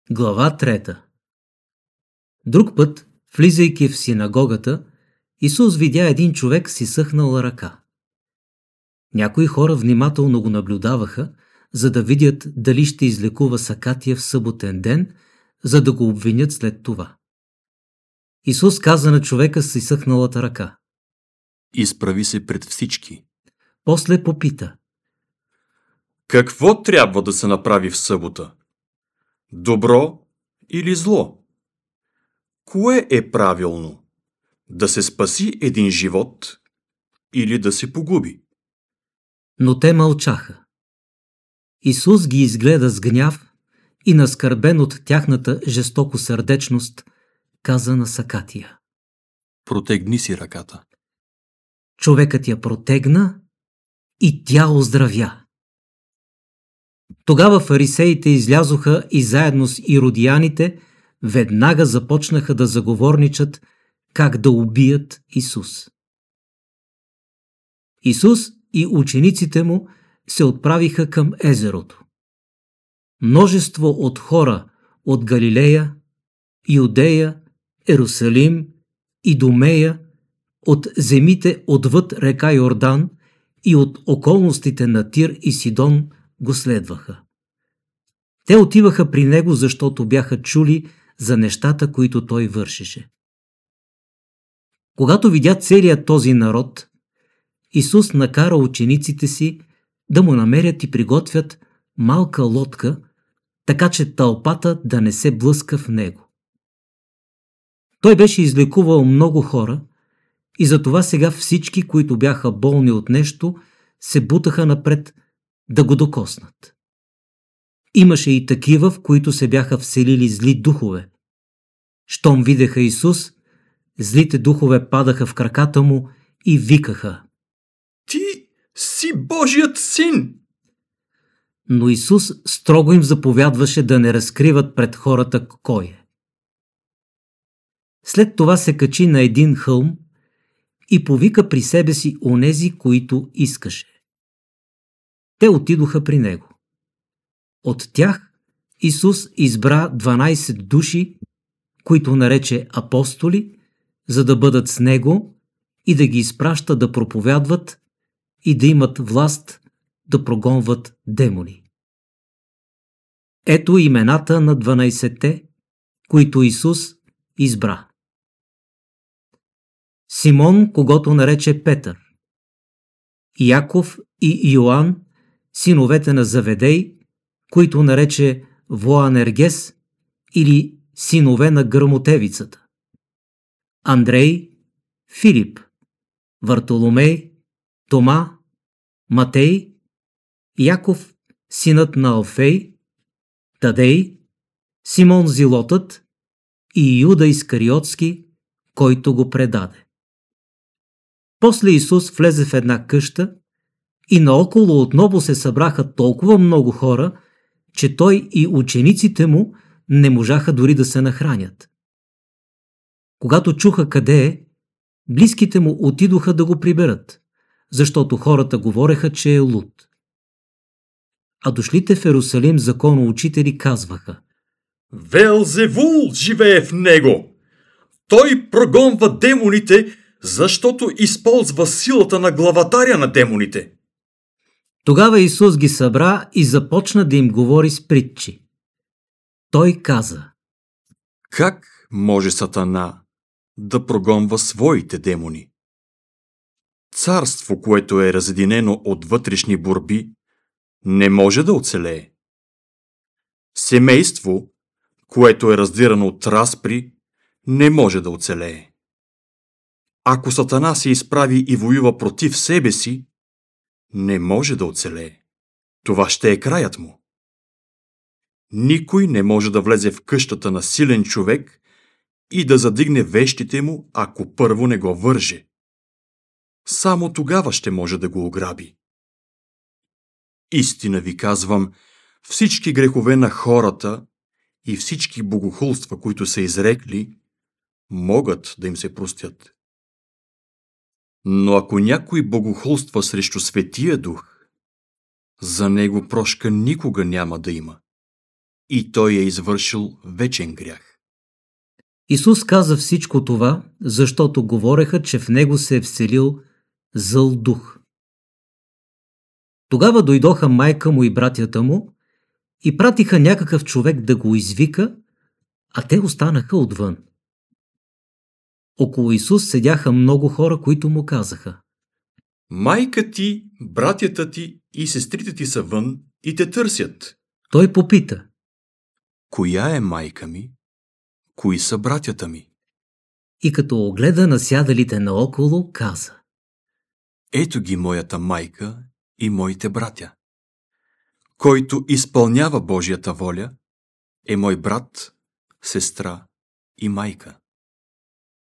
Глава 3. Друг път, влизайки в синагогата, Исус видя един човек с изсъхнала ръка. Някои хора внимателно го наблюдаваха, за да видят дали ще излекува сакатия в съботен ден, за да го обвинят след това. Исус каза на човека с изсъхналата ръка: Изправи се пред всички. После попита: Какво трябва да се направи в събота? Добро или зло? Кое е правилно? Да се спаси един живот или да се погуби? Но те мълчаха. Исус ги изгледа с гняв и, наскърбен от тяхната жестокосърдечност, каза на сакатия: Протегни си ръката. Човекът я протегна и тя оздравя. Тогава фарисеите излязоха и заедно с иродияните веднага започнаха да заговорничат как да убият Исус. Исус и учениците му се отправиха към езерото. Множество от хора от Галилея, Юдея, Ерусалим, Идумея, от земите отвъд река Йордан и от околностите на Тир и Сидон го следваха. Те отиваха при него, защото бяха чули за нещата, които той вършеше. Когато видя целият този народ, Исус накара учениците си да му намерят и приготвят малка лодка, така че тълпата да не се блъска в него. Той беше излекувал много хора и затова сега всички, които бяха болни от нещо, се бутаха напред да го докоснат. Имаше и такива, в които се бяха вселили зли духове. Щом видяха Исус, злите духове падаха в краката му и викаха: Ти си Божият син! Но Исус строго им заповядваше да не разкриват пред хората кой е. След това се качи на един хълм и повика при себе си онези, които искаше. Те отидоха при него. От тях Исус избра 12 души, които нарече апостоли, за да бъдат с него и да ги изпраща да проповядват и да имат власт да прогонват демони. Ето имената на 12-те, които Исус избра. Симон, когото нарече Петър; Яков и Йоан, синовете на Заведей, които нарече Воанергес или синове на гръмотевицата; Андрей, Филип, Вартоломей, Тома, Матей, Яков, синът на Алфей, Тадей, Симон Зилотът и Юда Искариотски, който го предаде. После Исус влезе в една къща и наоколо отново се събраха толкова много хора, че той и учениците му не можаха дори да се нахранят. Когато чуха къде е, близките му отидоха да го приберат, защото хората говореха, че е луд. А дошлите в Ерусалим законоучители казваха: Велзевул живее в него! Той прогонва демоните, защото използва силата на главатаря на демоните. Тогава Исус ги събра и започна да им говори с притчи. Той каза: Как може Сатана да прогонва своите демони? Царство, което е разединено от вътрешни борби, не може да оцелее. Семейство, което е раздирано от разпри, не може да оцелее. Ако Сатана се изправи и воюва против себе си, не може да оцелее. Това ще е краят му. Никой не може да влезе в къщата на силен човек и да задигне вещите му, ако първо не го върже. Само тогава ще може да го ограби. Истина ви казвам, всички грехове на хората и всички богохулства, които са изрекли, могат да им се простят. Но ако някой богохулства срещу Светия Дух, за него прошка никога няма да има. и той е извършил вечен грях. Исус каза всичко това, защото говореха, че в него се е вселил зъл дух. Тогава дойдоха майка му и братята му и пратиха някакъв човек да го извика, а те останаха отвън. Около Исус седяха много хора, които му казаха: Майка ти, братята ти и сестрите ти са вън и те търсят. Той попита: Коя е майка ми? Кои са братята ми? И като огледа насядалите наоколо, каза: Ето ги моята майка и моите братя. Който изпълнява Божията воля, е мой брат, сестра и майка.